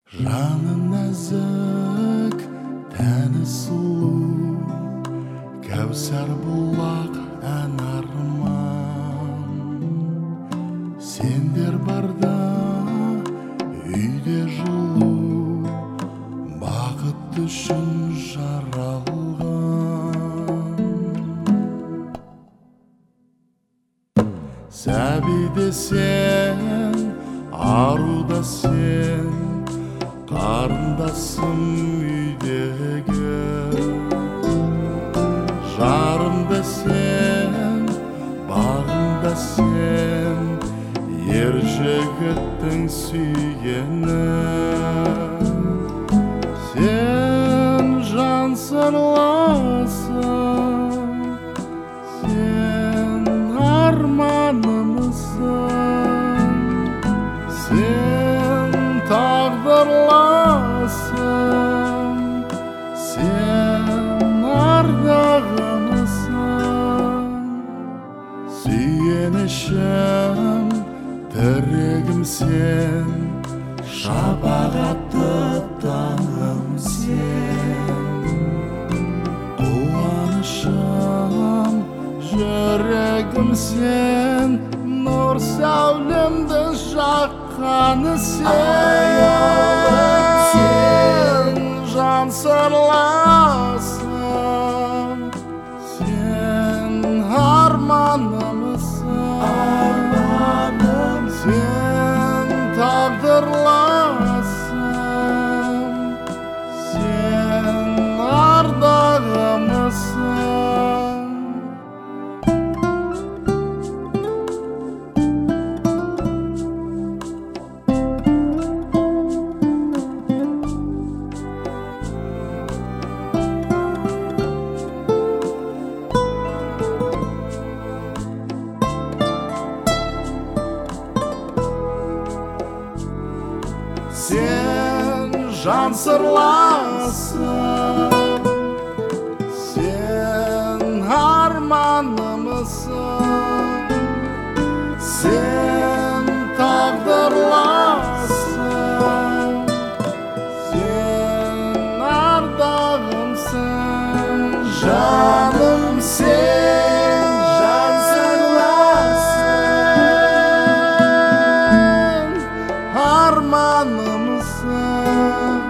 Жаны нәзік, тәні сұлу, кәусар бұлақ ән арман. Сендер барда үйде жылу, бақыт үшін жаралған. Сәбиде сен, аруда сен, қарындасым үйдегі. Жарымда сен, бағымда сен, ер жігіттің сүйгені. Сен жан сырласың, сен арманымсың, сен тағдырласың, сен ардағымсың. Сүйенішім, тірегім сен, шапағатты таңым сен. Қуанышым, жүрегім сен, нұр сәулемді жаққаны сен. Жан сырласың, сен арманымсың, сен тағдырласың, сен ардағымсың. Сен жан сырласың, сен арманымсың, сен тағдырласың, сен ардағымсың. Жаным сен, жан сырласың, арманымсың,